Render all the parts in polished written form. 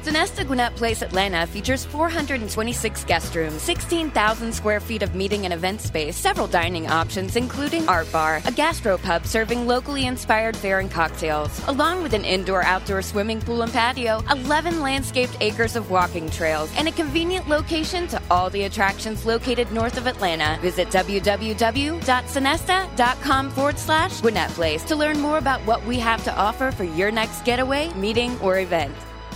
Sonesta Gwinnett Place Atlanta features 426 guest rooms, 16,000 square feet of meeting and event space, several dining options including Art Bar, a gastropub serving locally inspired fare and cocktails, along with an indoor-outdoor swimming pool and patio, 11 landscaped acres of walking trails, and a convenient location to all the attractions located north of Atlanta. Visit www.sonesta.com/Gwinnett Place to learn more about what we have to offer for your next getaway, meeting, or event.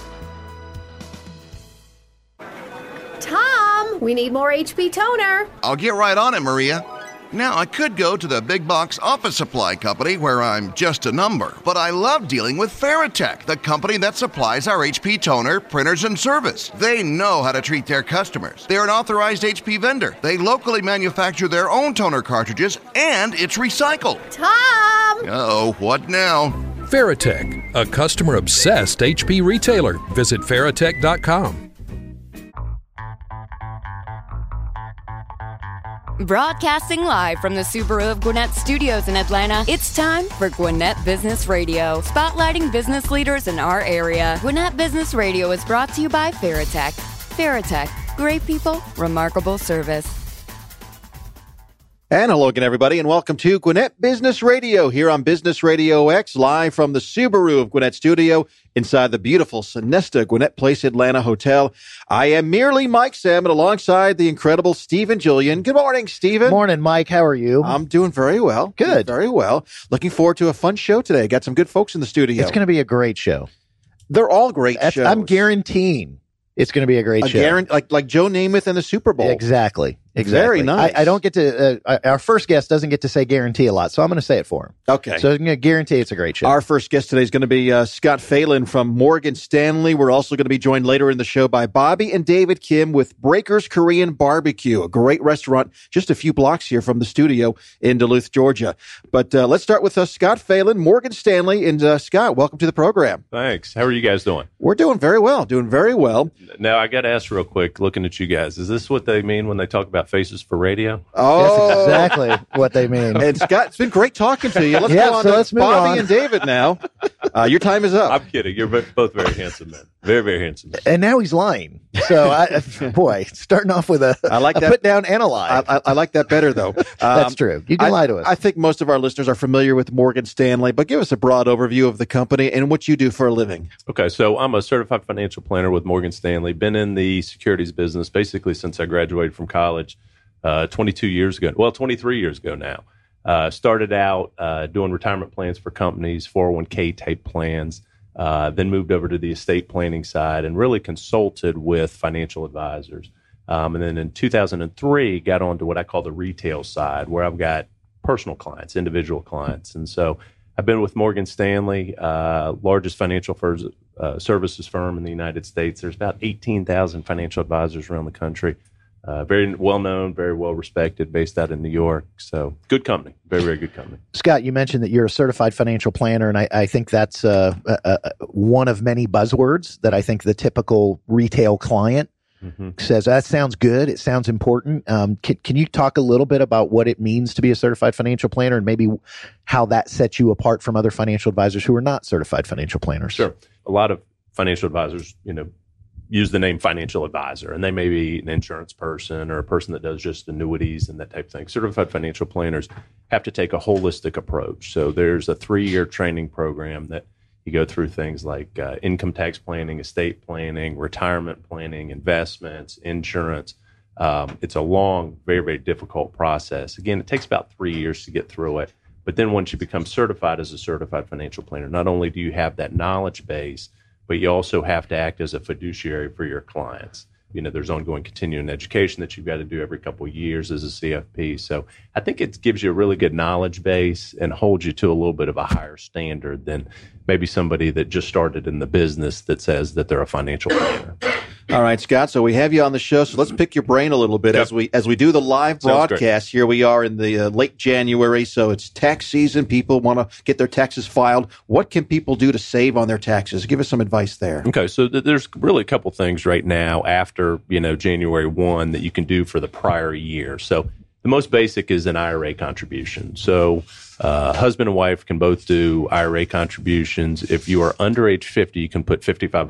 Tom, we need more HP toner. I'll get right on it, Maria. Now, I could go to the big box office supply company where I'm just a number, but I love dealing with Veritech, the company that supplies our HP toner, printers, and service. They know how to treat their customers. They're an authorized HP vendor. They locally manufacture their own toner cartridges, and it's recycled. Tom! Uh-oh, what now? Veritech, a customer-obsessed HP retailer. Visit Veritech.com. Broadcasting live from the Subaru of Gwinnett Studios in Atlanta, it's time for Gwinnett Business Radio, spotlighting business leaders in our area. Gwinnett Business Radio is brought to you by Veritech. Veritech, great people, remarkable service. And hello again, everybody, and welcome to Gwinnett Business Radio here on Business Radio X, live from the Subaru of Gwinnett Studio inside the beautiful Sonesta Gwinnett Place Atlanta Hotel. I am merely Mike Salmon alongside the incredible Stephen Julian. Good morning, Stephen. Morning, Mike. How are you? I'm doing very well. Good. Doing very well. Looking forward to a fun show today. Got some good folks in the studio. It's going to be a great show. They're all great shows. I'm guaranteeing it's going to be a great show. Like Joe Namath in the Super Bowl. Exactly. Very nice. I don't get to, our first guest doesn't get to say guarantee a lot, so I'm going to say it for him. Okay. So I'm going to guarantee it's a great show. Our first guest today is going to be Scott Phelan from Morgan Stanley. We're also going to be joined later in the show by Bobby and David Kim with Breakers Korean Barbecue, a great restaurant just a few blocks here from the studio in Duluth, Georgia. But let's start with Scott Phelan, Morgan Stanley. And Scott, welcome to the program. Thanks. How are you guys doing? We're doing very well, Now, I got to ask real quick, looking at you guys, is this what they mean when they talk about faces for radio? Oh, that's exactly what they mean. And Scott, it's been great talking to you. Let's go on to Bobby and David now. Your time is up. I'm kidding. You're both very handsome men. Very, very handsome men. And now he's lying. So, boy, starting off with a put down and a lie. I like that better, though. That's true. You can lie to us. I think most of our listeners are familiar with Morgan Stanley, but give us a broad overview of the company and what you do for a living. Okay, so I'm a certified financial planner with Morgan Stanley. Been in the securities business basically since I graduated from college 23 years ago. Well, 23 years ago now. Started out doing retirement plans for companies, 401k type plans, then moved over to the estate planning side and really consulted with financial advisors. And then in 2003, got onto what I call the retail side, where I've got personal clients, individual clients. And so I've been with Morgan Stanley, largest financial services firm in the United States. There's about 18,000 financial advisors around the country. Very well known, very well respected, based out in New York. So good company, very, very good company. Scott, you mentioned that you're a certified financial planner, and I think that's one of many buzzwords that I think the typical retail client says, that sounds good, it sounds important. Can you talk a little bit about what it means to be a certified financial planner and maybe how that sets you apart from other financial advisors who are not certified financial planners? Sure. A lot of financial advisors, use the name financial advisor, and they may be an insurance person or a person that does just annuities and that type of thing. Certified financial planners have to take a holistic approach. So there's a 3-year training program that you go through things like income tax planning, estate planning, retirement planning, investments, insurance. It's a long, very, very difficult process. Again, it takes about 3 years to get through it. But then once you become certified as a certified financial planner, not only do you have that knowledge base, but you also have to act as a fiduciary for your clients. There's ongoing continuing education that you've got to do every couple of years as a CFP. So I think it gives you a really good knowledge base and holds you to a little bit of a higher standard than maybe somebody that just started in the business that says that they're a financial planner. All right, Scott. So we have you on the show. So let's pick your brain a little bit as we do the live broadcast. Here we are in the late January, so it's tax season. People want to get their taxes filed. What can people do to save on their taxes? Give us some advice there. Okay, so there's really a couple things right now after January 1 that you can do for the prior year. So The most basic is an IRA contribution. So husband and wife can both do IRA contributions. If you are under age 50, you can put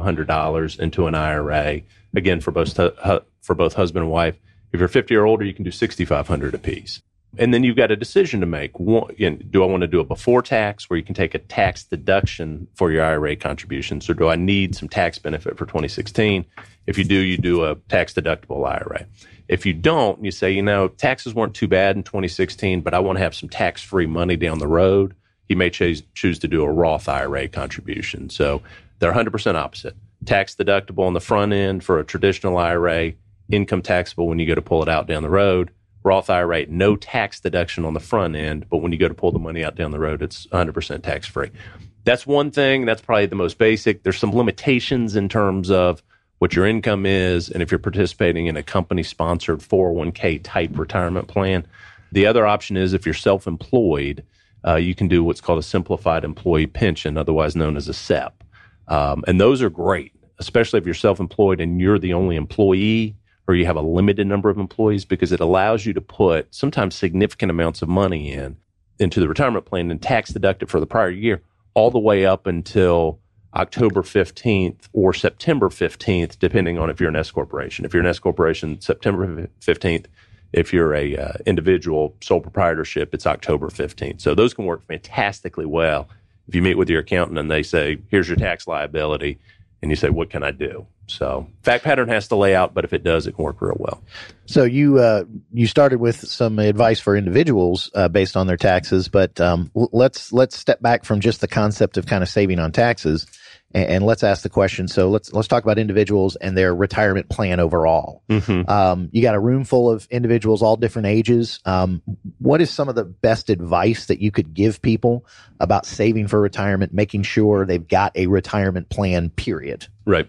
$5,500 into an IRA. Again, for both husband and wife. If you're 50 or older, you can do $6,500 apiece. And then you've got a decision to make. Do I want to do a before tax where you can take a tax deduction for your IRA contributions, or do I need some tax benefit for 2016? If you do a tax deductible IRA. If you don't, you say, taxes weren't too bad in 2016, but I want to have some tax-free money down the road. You may choose to do a Roth IRA contribution. So they're 100% opposite. Tax deductible on the front end for a traditional IRA, income taxable when you go to pull it out down the road. Roth IRA, no tax deduction on the front end, but when you go to pull the money out down the road, it's 100% tax-free. That's one thing. That's probably the most basic. There's some limitations in terms of what your income is, and if you're participating in a company-sponsored 401k type retirement plan. The other option is if you're self-employed, you can do what's called a simplified employee pension, otherwise known as a SEP. And those are great, especially if you're self-employed and you're the only employee or you have a limited number of employees, because it allows you to put sometimes significant amounts of money into the retirement plan and tax deduct it for the prior year all the way up until October 15th or September 15th, depending on if you're an S corporation. If you're an S corporation, September 15th. If you're a individual sole proprietorship, it's October 15th. So those can work fantastically well. If you meet with your accountant and they say, here's your tax liability, and you say, what can I do? So fact pattern has to lay out, but if it does, it can work real well. So you started with some advice for individuals based on their taxes, but let's step back from just the concept of kind of saving on taxes, and let's ask the question. So let's talk about individuals and their retirement plan overall. Mm-hmm. You got a room full of individuals, all different ages. What is some of the best advice that you could give people about saving for retirement, making sure they've got a retirement plan, period? Right.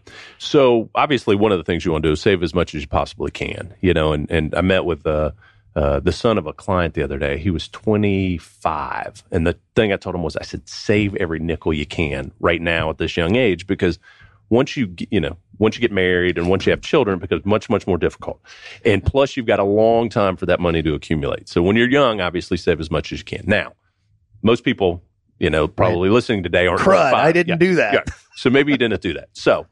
So obviously one of the things you want to do is save as much as you possibly can, and I met with the son of a client the other day. He was 25. And the thing I told him was, I said, save every nickel you can right now at this young age, because once you get married and once you have children, it becomes much, much more difficult. And plus you've got a long time for that money to accumulate. So when you're young, obviously save as much as you can. Now, most people, probably listening today aren't. Crud, I didn't do that. Yeah. So maybe you didn't do that. So,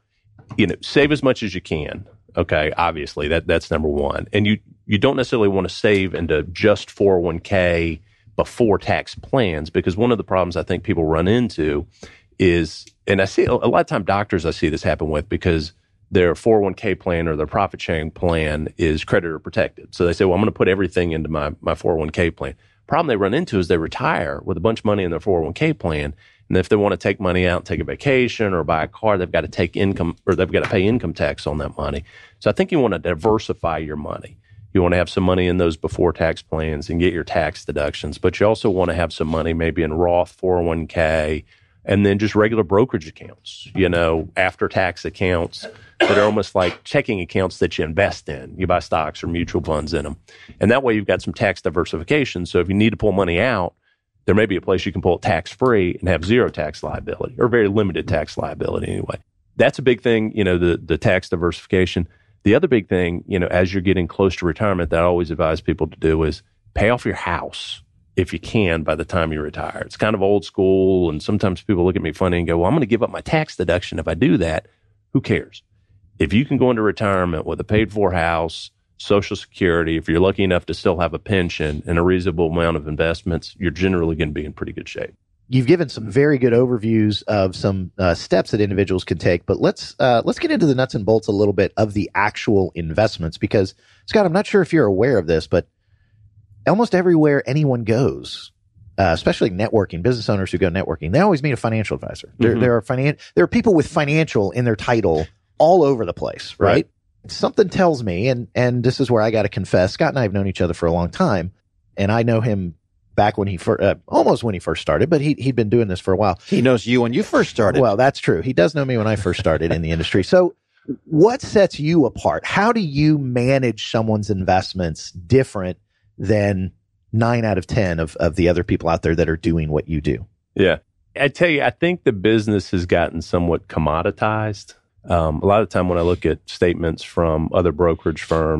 save as much as you can. Okay. Obviously that's number one. And you don't necessarily want to save into just 401k before tax plans, because one of the problems I think people run into is, and I see a lot of time doctors I see this happen with, because their 401k plan or their profit sharing plan is creditor protected. So they say, well, I'm going to put everything into my 401k plan. Problem they run into is they retire with a bunch of money in their 401k plan. And if they want to take money out, take a vacation or buy a car, they've got to take income, or they've got to pay income tax on that money. So I think you want to diversify your money. You want to have some money in those before tax plans and get your tax deductions, but you also want to have some money maybe in Roth 401k, and then just regular brokerage accounts, after tax accounts that are almost like checking accounts that you invest in. You buy stocks or mutual funds in them. And that way you've got some tax diversification. So if you need to pull money out, there may be a place you can pull it tax-free and have zero tax liability, or very limited tax liability anyway. That's a big thing, the tax diversification. The other big thing, as you're getting close to retirement, that I always advise people to do is pay off your house if you can by the time you retire. It's kind of old school, and sometimes people look at me funny and go, well, I'm going to give up my tax deduction if I do that. Who cares? If you can go into retirement with a paid-for house, Social Security, if you're lucky enough to still have a pension and a reasonable amount of investments, you're generally going to be in pretty good shape. You've given some very good overviews of some steps that individuals can take, but let's get into the nuts and bolts a little bit of the actual investments, because, Scott, I'm not sure if you're aware of this, but almost everywhere anyone goes, especially networking, business owners who go networking, they always meet a financial advisor. Mm-hmm. There are people with financial in their title all over the place, right? Something tells me, and this is where I got to confess, Scott and I have known each other for a long time, and I know him back when he almost when he first started, but he'd been doing this for a while. He knows you when you first started. Well, that's true. He does know me when I first started in the industry. So what sets you apart? How do you manage someone's investments different than 9 out of 10 of the other people out there that are doing what you do? Yeah. I tell you, I think the business has gotten somewhat commoditized. A lot of the time when I look at statements from other brokerage firms,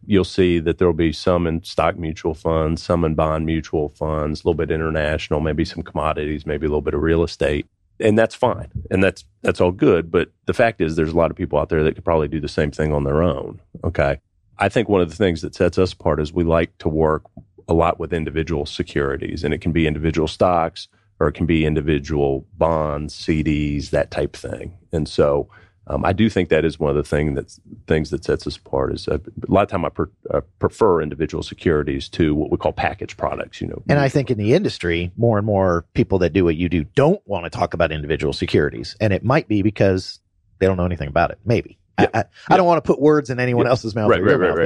you'll see that there'll be some in stock mutual funds, some in bond mutual funds, a little bit international, maybe some commodities, maybe a little bit of real estate. And that's fine. And that's all good. But the fact is there's a lot of people out there that could probably do the same thing on their own. Okay. I think one of the things that sets us apart is we like to work a lot with individual securities, and it can be individual stocks or it can be individual bonds, CDs, that type thing. And so I do think that is one of the things that sets us apart. Is a lot of time I prefer individual securities to what we call package products. And I think in the industry, more and more people that do what you do don't want to talk about individual securities, and it might be because they don't know anything about it. Maybe. Yeah. I don't want to put words in anyone else's mouth.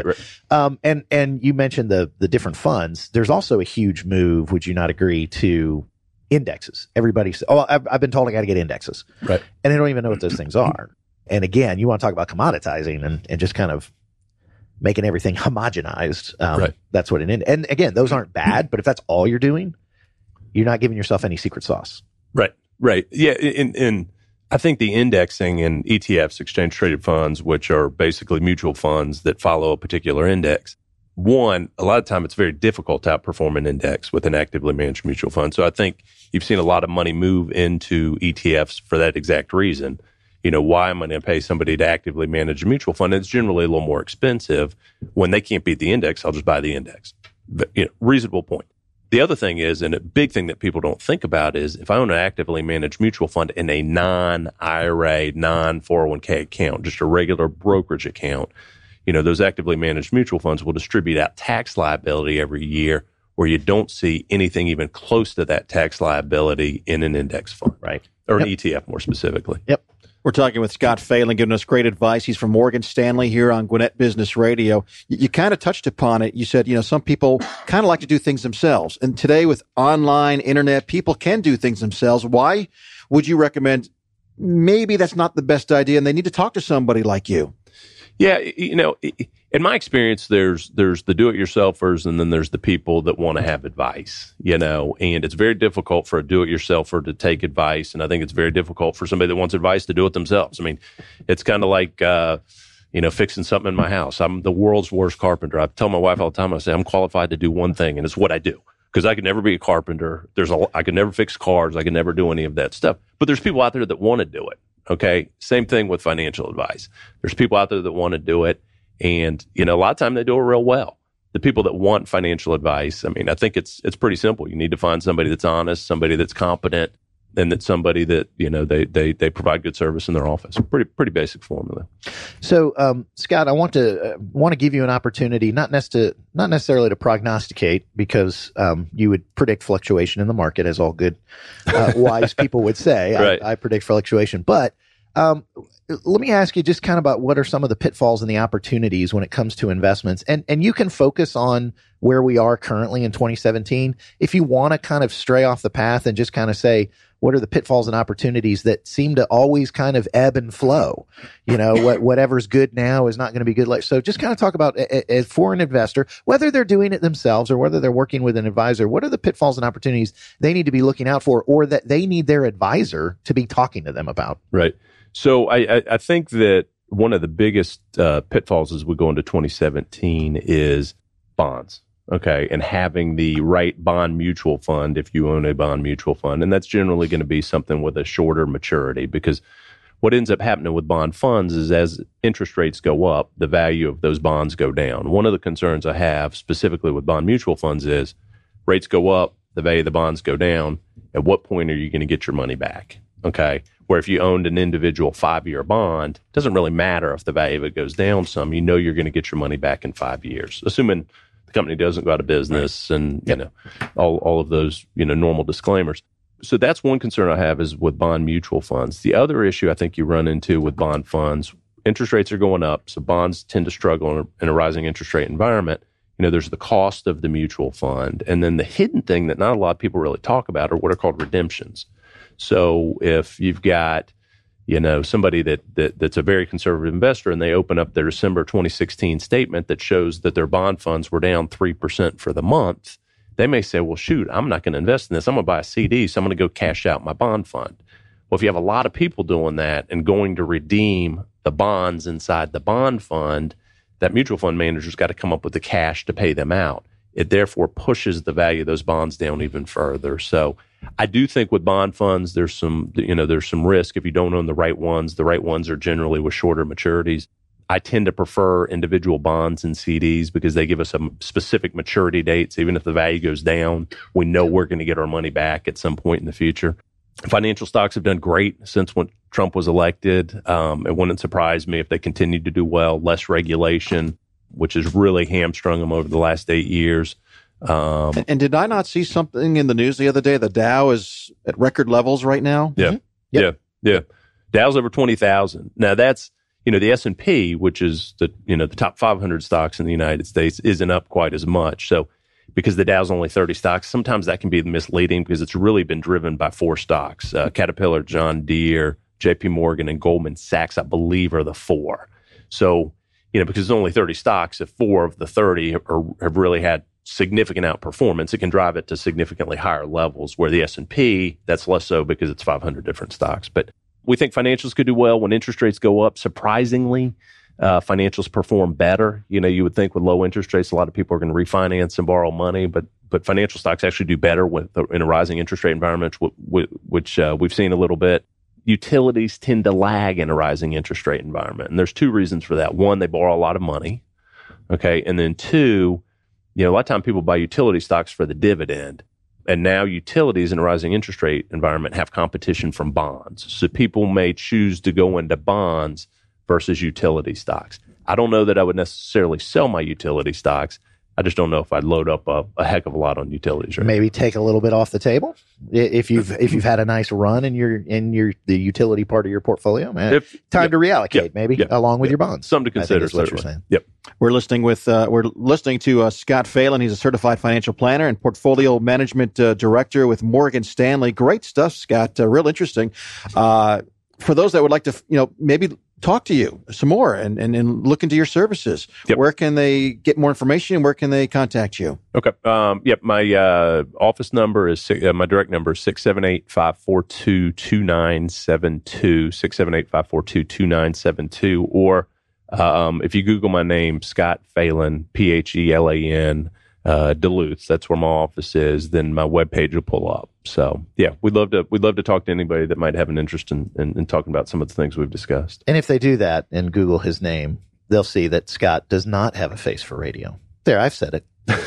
Right. And you mentioned the different funds. There's also a huge move, would you not agree, to indexes. Everybody says, I've been told I got to get indexes. Right. And they don't even know what those things are. And again, you want to talk about commoditizing and just kind of making everything homogenized. Right. That's what and again, those aren't bad, but if that's all you're doing, you're not giving yourself any secret sauce. Right. Right. Yeah. And I think the indexing in ETFs, exchange traded funds, which are basically mutual funds that follow a particular index. One, a lot of time it's very difficult to outperform an index with an actively managed mutual fund. So I think you've seen a lot of money move into ETFs for that exact reason. Why am I going to pay somebody to actively manage a mutual fund? It's generally a little more expensive. When they can't beat the index, I'll just buy the index. But, reasonable point. The other thing is, and a big thing that people don't think about is, if I own an actively managed mutual fund in a non-IRA, non-401k account, just a regular brokerage account, those actively managed mutual funds will distribute out tax liability every year, where you don't see anything even close to that tax liability in an index fund. Right. Or an ETF more specifically. Yep. We're talking with Scott Phelan, giving us great advice. He's from Morgan Stanley here on Gwinnett Business Radio. You kind of touched upon it. You said, some people kind of like to do things themselves. And today with online, internet, people can do things themselves. Why would you recommend maybe that's not the best idea and they need to talk to somebody like you? Yeah, in my experience, there's the do-it-yourselfers, and then there's the people that want to have advice, and it's very difficult for a do-it-yourselfer to take advice, and I think it's very difficult for somebody that wants advice to do it themselves. I mean, it's kind of like, fixing something in my house. I'm the world's worst carpenter. I tell my wife all the time, I say, I'm qualified to do one thing, and it's what I do. Because I could never be a carpenter. I could never fix cars. I could never do any of that stuff. But there's people out there that want to do it. Okay. Same thing with financial advice. There's people out there that want to do it. And, a lot of time they do it real well. The people that want financial advice, I think it's pretty simple. You need to find somebody that's honest, somebody that's competent, and that's somebody that, they provide good service in their office. Pretty basic formula. So, Scott, I want to give you an opportunity, not necessarily to prognosticate, because you would predict fluctuation in the market, as all good wise people would say. Right. I predict fluctuation, but let me ask you just kind of about what are some of the pitfalls and the opportunities when it comes to investments, and you can focus on where we are currently in 2017. If you want to kind of stray off the path and just kind of say, what are the pitfalls and opportunities that seem to always kind of ebb and flow? Whatever's good now is not going to be good later. So just kind of talk about, for an investor, whether they're doing it themselves or whether they're working with an advisor, what are the pitfalls and opportunities they need to be looking out for, or that they need their advisor to be talking to them about? Right. So I think that one of the biggest pitfalls as we go into 2017 is bonds. Okay. And having the right bond mutual fund, if you own a bond mutual fund, and that's generally going to be something with a shorter maturity, because what ends up happening with bond funds is as interest rates go up, the value of those bonds go down. One of the concerns I have specifically with bond mutual funds is rates go up, the value of the bonds go down. At what point are you going to get your money back? Okay. Where if you owned an individual 5-year bond, it doesn't really matter if the value of it goes down some, you're going to get your money back in 5 years, assuming the company doesn't go out of business, and all of those normal disclaimers. So that's one concern I have is with bond mutual funds. The other issue I think you run into with bond funds, interest rates are going up, so bonds tend to struggle in a rising interest rate environment. There's the cost of the mutual fund, and then the hidden thing that not a lot of people really talk about are what are called redemptions. So if you've got somebody that's a very conservative investor, and they open up their December 2016 statement that shows that their bond funds were down 3% for the month, they may say, well, shoot, I'm not going to invest in this. I'm going to buy a CD, so I'm going to go cash out my bond fund. Well, if you have a lot of people doing that and going to redeem the bonds inside the bond fund, that mutual fund manager's got to come up with the cash to pay them out. It therefore pushes the value of those bonds down even further. So I do think with bond funds, there's some risk if you don't own the right ones. The right ones are generally with shorter maturities. I tend to prefer individual bonds and CDs because they give us some specific maturity dates. Even if the value goes down, we know we're going to get our money back at some point in the future. Financial stocks have done great since when Trump was elected. It wouldn't surprise me if they continued to do well. Less regulation, which has really hamstrung them over the last 8 years. And did I not see something in the news the other day? The Dow is at record levels right now. Yeah, yeah. Dow's over 20,000. Now that's, the S&P, which is the top 500 stocks in the United States, isn't up quite as much. So because the Dow's only 30 stocks, sometimes that can be misleading because it's really been driven by 4 stocks. Caterpillar, John Deere, JP Morgan, and Goldman Sachs, I believe, are the 4. So, because there's only 30 stocks, if 4 of the 30 have really had significant outperformance, it can drive it to significantly higher levels, where the S&P, that's less so because it's 500 different stocks. But we think financials could do well when interest rates go up. Surprisingly, financials perform better. You would think with low interest rates, a lot of people are going to refinance and borrow money, but financial stocks actually do better in a rising interest rate environment, which we've seen a little bit. Utilities tend to lag in a rising interest rate environment. And there's 2 reasons for that. 1, they borrow a lot of money. Okay. And then 2, a lot of time people buy utility stocks for the dividend. And now utilities in a rising interest rate environment have competition from bonds. So people may choose to go into bonds versus utility stocks. I don't know that I would necessarily sell my utility stocks. I just don't know if I'd load up a heck of a lot on utilities. Right? Maybe take a little bit off the table if you've had a nice run in the utility part of your portfolio. Man, time to reallocate along with your bonds. Something to consider. That's what you're saying. Yep. We're listening to Scott Phelan. He's a certified financial planner and portfolio management director with Morgan Stanley. Great stuff, Scott. Real interesting. For those that would like to, maybe talk to you some more and look into your services. Yep. Where can they get more information? Where can they contact you? Okay. My office number is, my direct number is 678-542-2972, 678-542-2972. Or if you Google my name, Scott Phelan, Phelan, Duluth, that's where my office is, then my webpage will pull up. So we'd love to talk to anybody that might have an interest in talking about some of the things we've discussed. And if they do that and Google his name, they'll see that Scott does not have a face for radio. There, I've said it.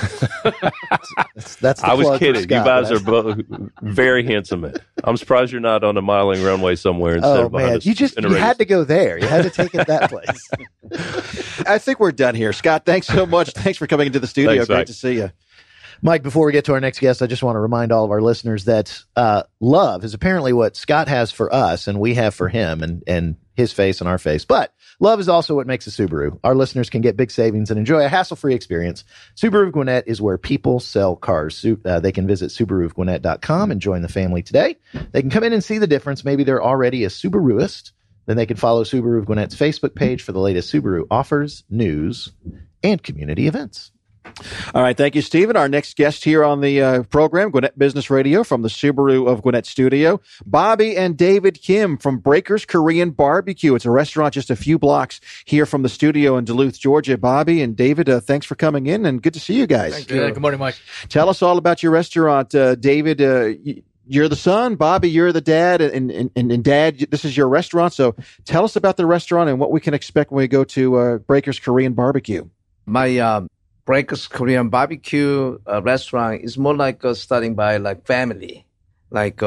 That's I was kidding. Scott, you guys are both very handsome. I'm surprised you're not on a modeling runway somewhere instead of behind us. You had to go there. You had to take it that place. I think we're done here. Scott, thanks so much. Thanks for coming into the studio. Thanks, Great to see you. Mike, before we get to our next guest, I just want to remind all of our listeners that love is apparently what Scott has for us and we have for him and his face and our face. But love is also what makes a Subaru. Our listeners can get big savings and enjoy a hassle-free experience. Subaru of Gwinnett is where people sell cars. They can visit SubaruofGwinnett.com and join the family today. They can come in and see the difference. Maybe they're already a Subaruist. Then they can follow Subaru of Gwinnett's Facebook page for the latest Subaru offers, news, and community events. All right. Thank you, Stephen. Our next guest here on the program, Gwinnett Business Radio from the Subaru of Gwinnett studio, Bobby and David Kim from Breakers Korean Barbecue. It's a restaurant just a few blocks here from the studio in Duluth, Georgia. Bobby and David, thanks for coming in and good to see you guys. Thank you. Good morning, Mike. Tell us all about your restaurant. David, you're the son. Bobby, you're the dad. And Dad, this is your restaurant. So tell us about the restaurant and what we can expect when we go to Breakers Korean Barbecue. My Breakers Korean Barbecue restaurant is more like starting by like family. Like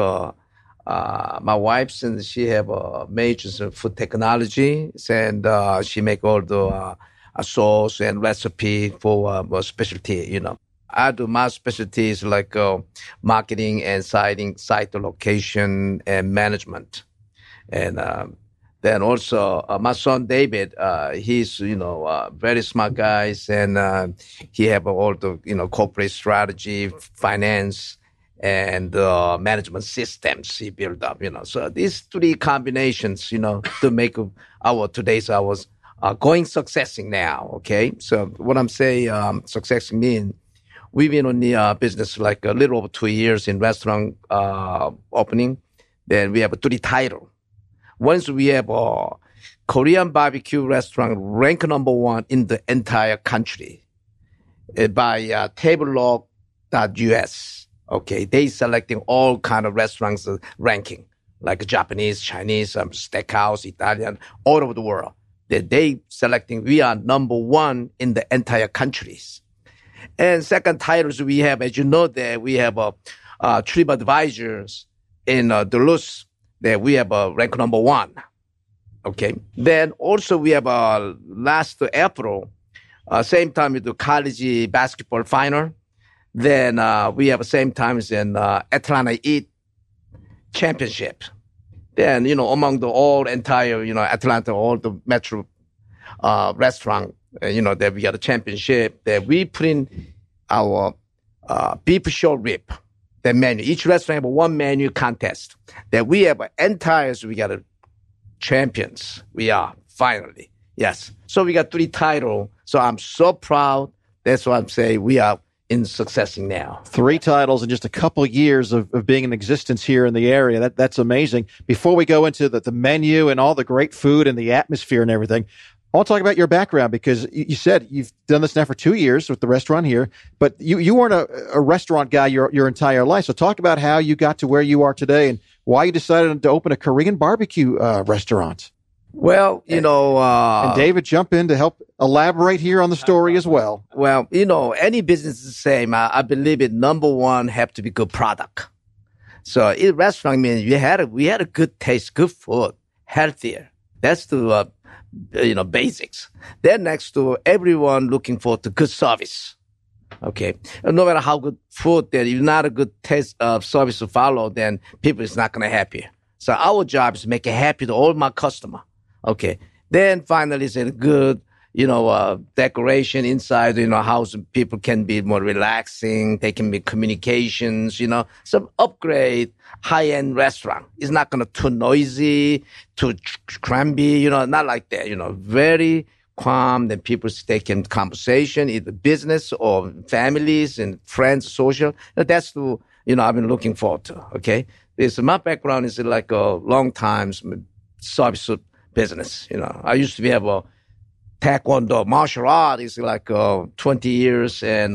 my wife, since she have majors in food technology, and she make all the sauce and recipe for specialty. I do my specialties like marketing and site location and management, and then also my son David, he's very smart guys, and he have all the corporate strategy, finance, and management systems he built up. So these 3 combinations, to make our today's hours going successing now. Okay, so what I'm saying, successing mean we've been on the business like a little over 2 years in restaurant opening. Then we have 3 titles. Once we have Korean barbecue restaurant ranked number 1 in the entire country by tablelog.us. Okay, they selecting all kind of restaurants ranking, like Japanese, Chinese, steakhouse, Italian, all over the world. They selecting, we are number 1 in the entire countries. And second titles we have, as you know, that we have TripAdvisors in Duluth, that we have ranked number 1. Okay. Then also we have last April, same time with the college basketball final. Then we have same times in Atlanta Eat Championship. Then, among the all entire, Atlanta, all the metro restaurant, that we got a championship, that we put in our beef short rib, the menu. Each restaurant have one menu contest. That we have we got a champions. We are, finally. Yes. So we got 3 titles. So I'm so proud. That's why I'm saying we are in successing now. 3 titles in just a couple years of being in existence here in the area. That's amazing. Before we go into the menu and all the great food and the atmosphere and everything, I want to talk about your background, because you said you've done this now for 2 years with the restaurant here, but you weren't a restaurant guy your entire life. So talk about how you got to where you are today and why you decided to open a Korean barbecue restaurant. Well, and David, jump in to help elaborate here on the story as well. Well, any business is the same. I believe it. Number 1 have to be good product. So in restaurant, we had a good taste, good food, healthier. That's the basics. Then next to everyone looking for the good service. Okay. And no matter how good food, that if not a good taste of service to follow, then people is not going to happy. So our job is to make it happy to all my customer. Okay. Then finally, it's a good, decoration inside, house. People can be more relaxing. They can be communications, some upgrade high-end restaurant. It's not going to too noisy, too crampy, not like that, very calm. Then people stay in conversation, either business or families and friends, social. That's the, I've been looking forward to. Okay. Because my background is like a long time service business. I used to have a taekwondo, martial art is like 20 years and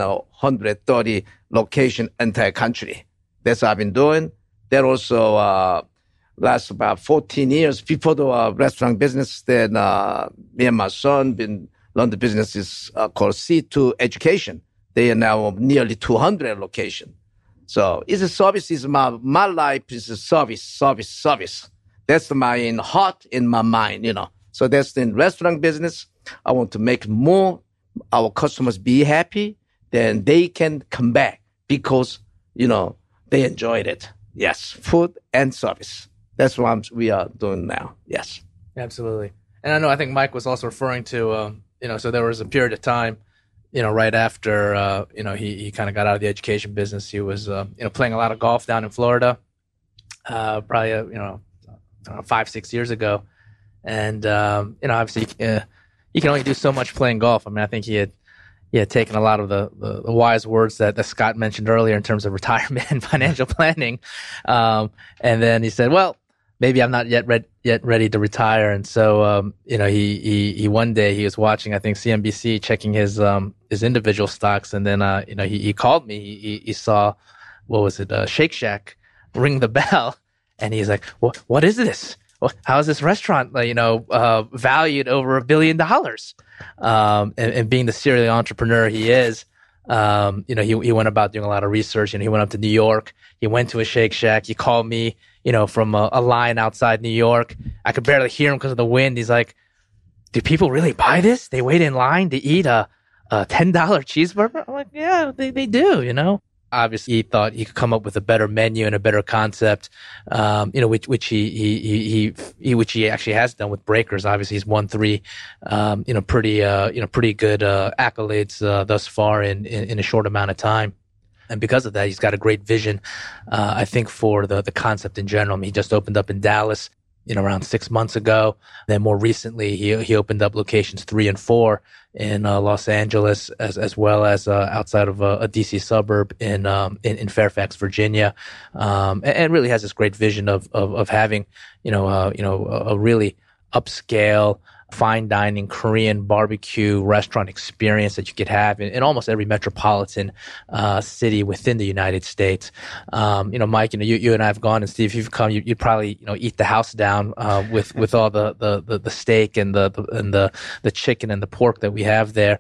130 location entire country. That's what I've been doing. Then also last about 14 years before the restaurant business, then me and my son been run the business is called C2 Education. They are now nearly 200 location. So it's a service. Is my life is a service. That's my heart in my mind, So that's the restaurant business. I want to make more our customers be happy, then they can come back because, they enjoyed it. Yes, food and service. That's what we are doing now. Yes. Absolutely. And I think Mike was also referring to, so there was a period of time, right after, he kind of got out of the education business. He was, playing a lot of golf down in Florida, probably, 5-6 years ago. And, obviously, you can only do so much playing golf. I mean, I think he had taken a lot of the wise words that Scott mentioned earlier in terms of retirement and financial planning. And then he said, well, maybe I'm not yet ready to retire. And so, he one day he was watching, I think, CNBC, checking his individual stocks. And then, he called me. He saw, what was it? Shake Shack ring the bell. And he's like, what is this? How is this restaurant, valued over $1 billion? And being the serial entrepreneur he is, he went about doing a lot of research, and he went up to New York. He went to a Shake Shack. He called me, from a line outside New York. I could barely hear him because of the wind. He's like, do people really buy this? They wait in line to eat a $10 cheeseburger? I'm like, yeah, they do, Obviously, he thought he could come up with a better menu and a better concept, which he actually has done with Breakers. Obviously, he's won 3, pretty good accolades thus far in a short amount of time. And because of that, he's got a great vision, I think, for the concept in general. I mean, he just opened up in Dallas, around 6 months ago. Then more recently, he opened up locations 3 and 4 in Los Angeles, as well as outside of a DC suburb in Fairfax, Virginia, and really has this great vision of having a really upscale, fine dining Korean barbecue restaurant experience that you could have in almost every metropolitan city within the United States. Mike, you and I have gone, and Steve, if you've come, you'd probably eat the house down with all the steak and the chicken and the pork that we have there.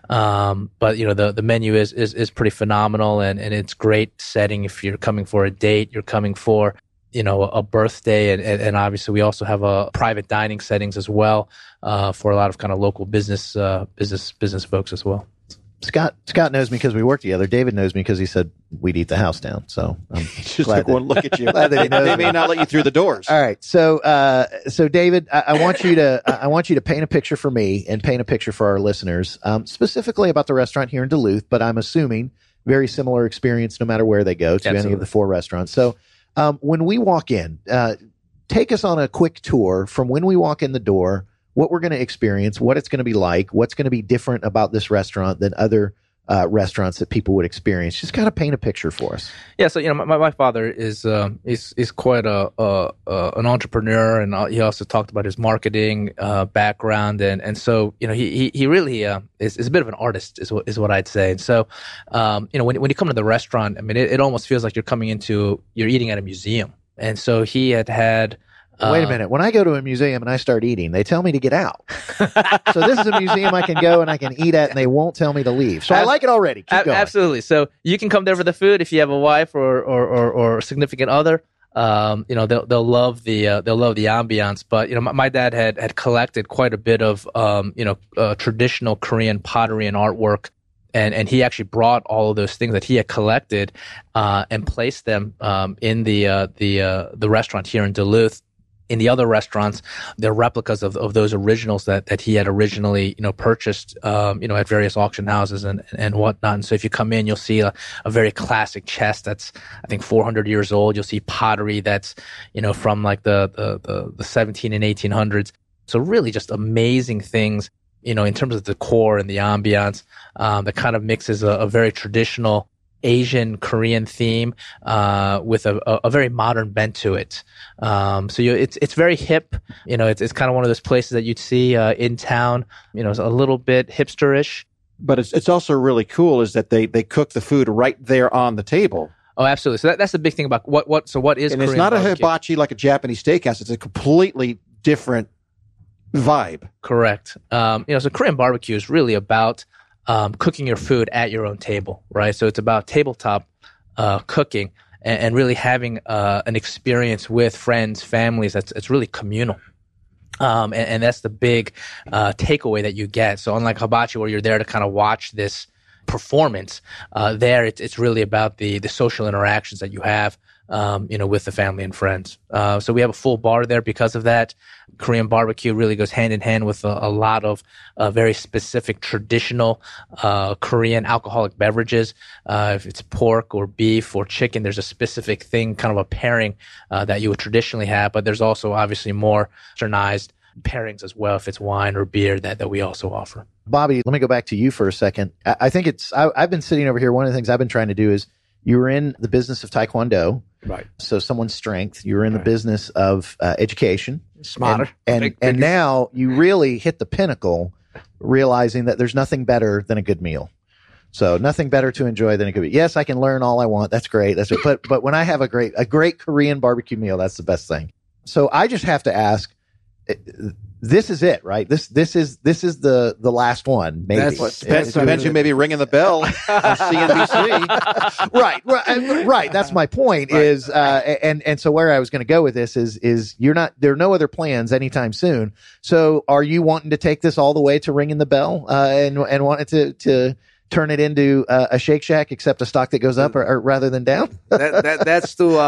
But the menu is pretty phenomenal, and it's great setting if you're coming for a date, you're coming for a birthday, and obviously we also have private dining settings as well for a lot of kind of local business folks as well. Scott knows me because we work together. David knows me because he said we'd eat the house down. So I'm just took one look at you. Glad that he knows they may not let you through the doors. All right, so David, I want you to paint a picture for me and paint a picture for our listeners, specifically about the restaurant here in Duluth. But I'm assuming very similar experience no matter where they go to any of the 4 restaurants. So. When we walk in, take us on a quick tour from when we walk in the door, what we're going to experience, what it's going to be like, what's going to be different about this restaurant than other restaurants that people would experience. Just kind of paint a picture for us. Yeah, so my father is quite an entrepreneur, and he also talked about his marketing background, and so he really is a bit of an artist is what I'd say. And so when you come to the restaurant, I mean it almost feels like you're eating at a museum. And so he had. Wait a minute. When I go to a museum and I start eating, they tell me to get out. So this is a museum I can go and I can eat at, and they won't tell me to leave. So I like it already. Keep going. Absolutely. So you can come there for the food if you have a wife or significant other. They'll love the ambiance. But my dad had collected quite a bit of traditional Korean pottery and artwork. And he actually brought all of those things that he had collected and placed them in the restaurant here in Duluth. In the other restaurants, they're replicas of those originals that he had originally, purchased, at various auction houses and whatnot. And so if you come in, you'll see a very classic chest that's, I think, 400 years old. You'll see pottery that's, from like the 17 and 1800s. So really just amazing things, in terms of the decor and the ambiance, that kind of mixes a very traditional Asian Korean theme with a very modern bent to it. So it's very hip. It's kind of one of those places that you'd see in town. It's a little bit hipsterish. But it's also really cool is that they cook the food right there on the table. Oh, absolutely. So that's the big thing about what is and Korean it's not barbecue? A hibachi like a Japanese steakhouse. It's a completely different vibe. Correct. So Korean barbecue is really about cooking your food at your own table, right? So it's about tabletop cooking and really having an experience with friends, families that's really communal. And that's the big takeaway that you get. So unlike hibachi, where you're there to kind of watch this performance, there it's really about the social interactions that you have, with the family and friends. So we have a full bar there because of that. Korean barbecue really goes hand in hand with a lot of very specific traditional Korean alcoholic beverages. If it's pork or beef or chicken, there's a specific thing, kind of a pairing that you would traditionally have. But there's also obviously more westernized pairings as well, if it's wine or beer that we also offer. Bobby, let me go back to you for a second. I think I've been sitting over here. One of the things I've been trying to do is you were in the business of Taekwondo. Right. So someone's strength. You were in the business of education. Smarter. And now you really hit the pinnacle, realizing that there's nothing better than a good meal. So nothing better to enjoy than a good meal. Yes, I can learn all I want. That's great. But when I have a great Korean barbecue meal, that's the best thing. So I just have to ask, this is it, right? This is the last one. Maybe Benji may be ringing the bell on CNBC. Right. That's my point. Right. Is and so where I was going to go with this is there are no other plans anytime soon. So are you wanting to take this all the way to ringing the bell and wanting to turn it into a Shake Shack, except a stock that goes up or rather than down? That's to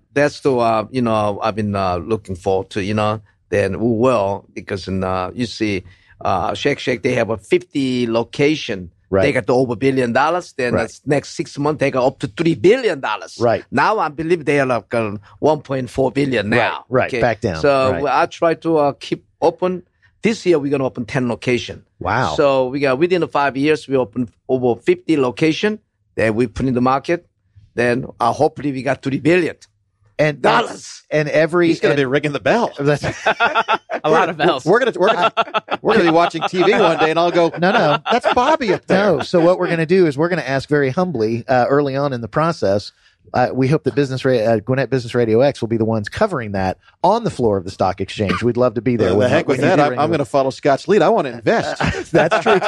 I've been looking forward to then we will, because you see, Shake Shack, they have a 50 location. Right. They got to over $1 billion. Then that's next 6 months, they got up to $3 billion. Right. Now I believe they are like 1.4 billion now. Right. Okay? Back down. So I try to keep open. This year we're going to open 10 locations. Wow. So we got within the 5 years, we open over 50 locations that we put in the market. Then hopefully we got $3 billion. And dollars. And he's going to be ringing the bell. A lot of else. We're gonna be watching TV one day, and I'll go, no, that's Bobby up there. No. So what we're going to do is we're going to ask very humbly early on in the process. We hope that Gwinnett Business Radio X will be the ones covering that on the floor of the stock exchange. We'd love to be there. The heck with that. I'm going to follow Scott's lead. I want to invest. That's true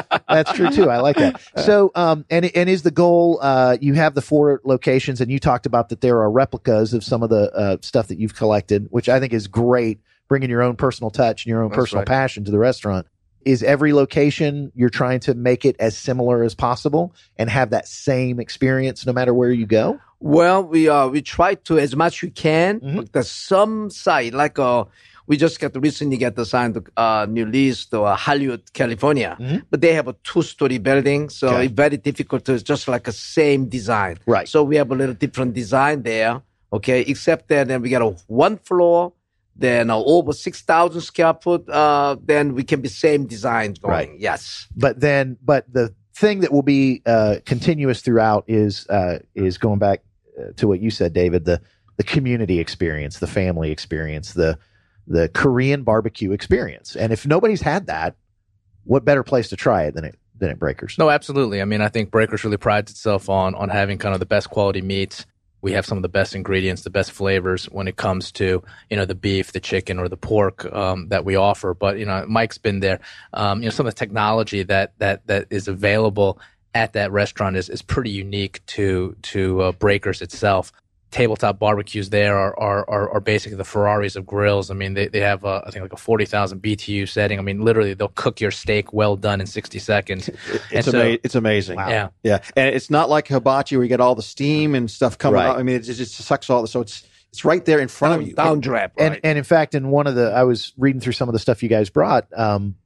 too. I like that. So, and is the goal, you have the 4 locations, and you talked about that there are replicas of some of the stuff that you've collected, which I think is great, bringing your own personal touch and your own personal passion to the restaurant. Is every location you're trying to make it as similar as possible and have that same experience no matter where you go? Well, we try to as much we can. Mm-hmm. There's some site like we just recently get assigned new lease to Hollywood, California, but they have a 2-story building, so it's very difficult to just like a same design. Right. So we have a little different design there. Okay, except that then we got a 1 floor. Then over 6,000 square foot, then we can be same design going. Right. Yes. But the thing that will be continuous throughout is going back to what you said, David, the community experience, the family experience, the Korean barbecue experience. And if nobody's had that, what better place to try it than at Breakers? No, absolutely. I mean, I think Breakers really prides itself on having kind of the best quality meats. We have some of the best ingredients, the best flavors when it comes to, the beef, the chicken, or the pork that we offer. But, Mike's been there. Some of the technology that is available at that restaurant is pretty unique to Breakers itself. Tabletop barbecues there are basically the Ferraris of grills. I mean, they have I think like a 40,000 BTU setting. I mean, literally they'll cook your steak well done in 60 seconds. It's amazing. Wow. Yeah. And it's not like hibachi where you get all the steam and stuff coming out. I mean, it just sucks all the, so it's right there in front of you. Downdraft. Right. And in fact, I was reading through some of the stuff you guys brought. One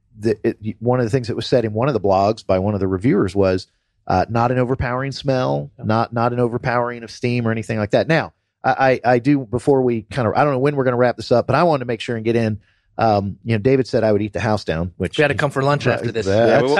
of the things that was said in one of the blogs by one of the reviewers was, not an overpowering smell, not an overpowering of steam or anything like that. Now, I do, before we I don't know when we're going to wrap this up, but I wanted to make sure and get in. David said I would eat the house down, which we had to come for lunch after this.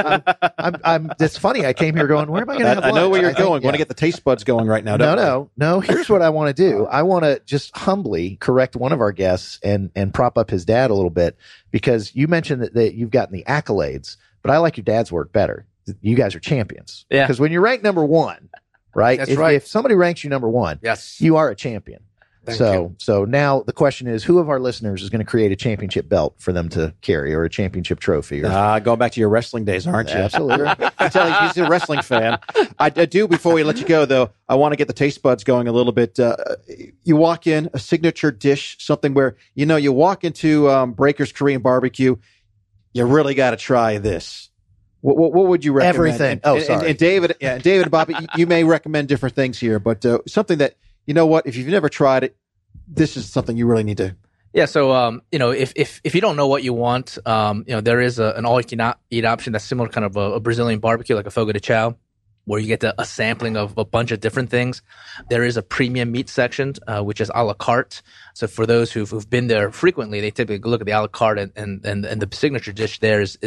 It's funny. I came here going, where am I going to have lunch? I know where you're going. Want to get the taste buds going right now. No. Here's what I want to do. I want to just humbly correct one of our guests and prop up his dad a little bit, because you mentioned that you've gotten the accolades, but I like your dad's work better. You guys are champions. Yeah. Because when you're ranked number 1, right? That's right. If somebody ranks you number 1, yes, you are a champion. Thank you. So now the question is, who of our listeners is going to create a championship belt for them to carry, or a championship trophy? Going back to your wrestling days, aren't you? Absolutely. I tell you, he's a wrestling fan. I do, before we let you go, though, I want to get the taste buds going a little bit. You walk in, a signature dish, something where, you walk into Breakers Korean Barbecue, you really got to try this. What would you recommend? Everything. And David and Bobby, you may recommend different things here, but something that, if you've never tried it, this is something you really need to. Yeah. So, if you don't know what you want, there is an all-you-can-eat option that's similar, kind of a Brazilian barbecue, like a fogo de chao, where you get a sampling of a bunch of different things. There is a premium meat section, which is a la carte. So for those who've been there frequently, they typically look at the a la carte, and the signature dish there is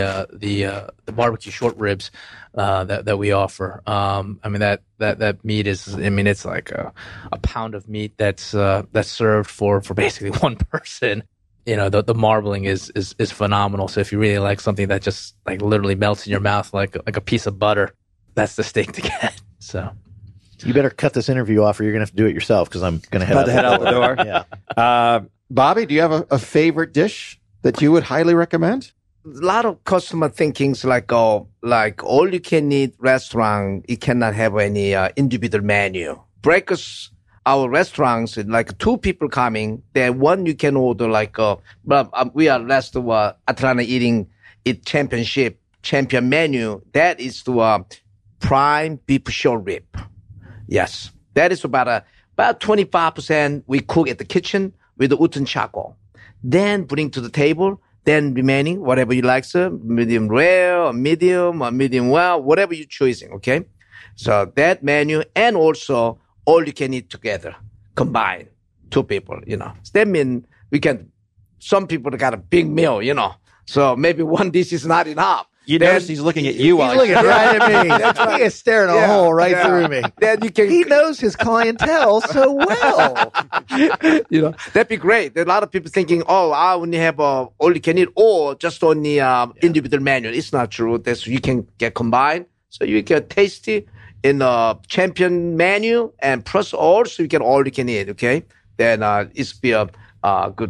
the barbecue short ribs that we offer. That meat is, it's like a pound of meat that's served for basically one person. The marbling is phenomenal. So if you really like something that just like literally melts in your mouth like a piece of butter, that's the steak to get. So you better cut this interview off, or you're going to have to do it yourself, because I'm going to head out the door. Yeah. Bobby, do you have a favorite dish that you would highly recommend? A lot of customer thinkings like all you can eat restaurant, it cannot have any individual menu. Breakers, our restaurants, like 2 people coming, then one you can order we are last of Atlanta Eating It champion menu. That is the prime beef short rib. Yes, that is about 25% we cook at the kitchen with the wooden charcoal. Then bring to the table. Then remaining, whatever you like, sir, medium rare or medium well, whatever you're choosing, okay? So that menu, and also all you can eat together, combined, 2 people, So that means some people got a big meal, So maybe one dish is not enough. You notice he's looking at you. He's looking right at me. That's right. He is staring a hole right through me. Then you can. He knows his clientele so well. That'd be great. There are a lot of people thinking, "Oh, I only have only can eat or just only individual menu." It's not true. That's you can get combined, so you get tasty in a champion menu, and plus also you get all you can eat. Okay, then it's be a good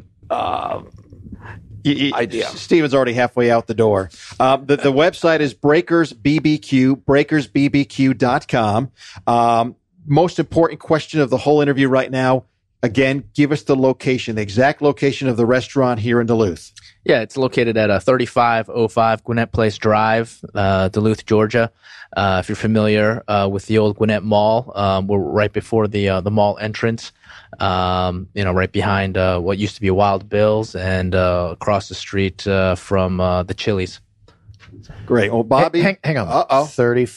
idea. Steven's already halfway out the door. The website is Breakers BBQ, breakersbbq.com. Most important question of the whole interview right now. Again, give us the location, the exact location of the restaurant here in Duluth. Yeah, it's located at 3505 Gwinnett Place Drive, Duluth, Georgia. If you're familiar with the old Gwinnett Mall, we're right before the mall entrance. Right behind what used to be Wild Bill's and across the street from the Chili's. Great. Well, Bobby. Hang on.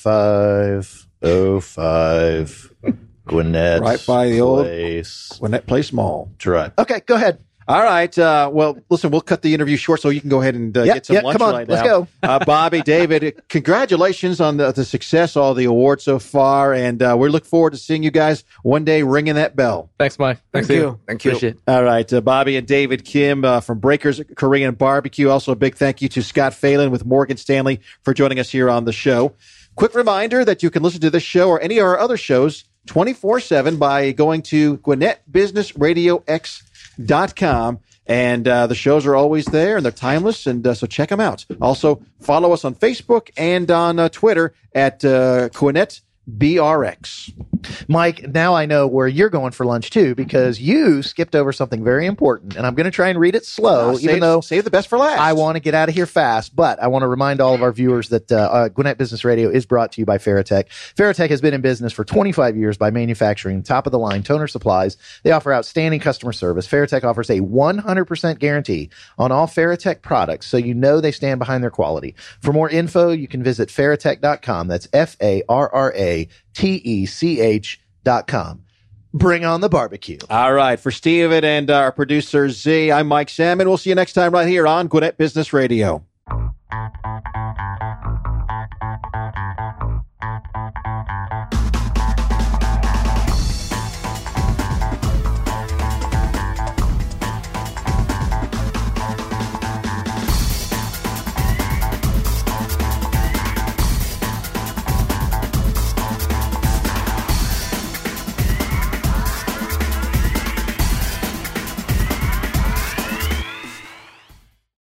3505 Gwinnett right by the Place. old Gwinnett Place Mall. Drive. Okay, go ahead. All right. Well, listen, we'll cut the interview short so you can go ahead and get some lunch come on, right let's now. go. Bobby, David, congratulations on the success, all the awards so far, and we look forward to seeing you guys one day ringing that bell. Thanks, Mike. Thank you. Appreciate it. All right. Bobby and David Kim from Breakers Korean Barbecue. Also, a big thank you to Scott Phelan with Morgan Stanley for joining us here on the show. Quick reminder that you can listen to this show or any of our other shows 24/7 by going to GwinnettBusinessRadioX.com. And the shows are always there, and they're timeless, and so check them out. Also, follow us on Facebook and on Twitter at Gwinnett BRX. Mike, now I know where you're going for lunch too, because you skipped over something very important, and I'm going to try and read it slow, even though save the best for last. I want to get out of here fast. But I want to remind all of our viewers that Gwinnett Business Radio is brought to you by Ferritech. Ferritech has been in business for 25 years by manufacturing top-of-the-line toner supplies. They offer outstanding customer service. Ferritech offers a 100% guarantee on all Ferritech products, so you know they stand behind their quality. For more info, you can visit Ferritech.com. That's FARRATECH.com. Bring on the barbecue. All right. For Steven and our producer, Z, I'm Mike Salmon. We'll see you next time right here on Gwinnett Business Radio.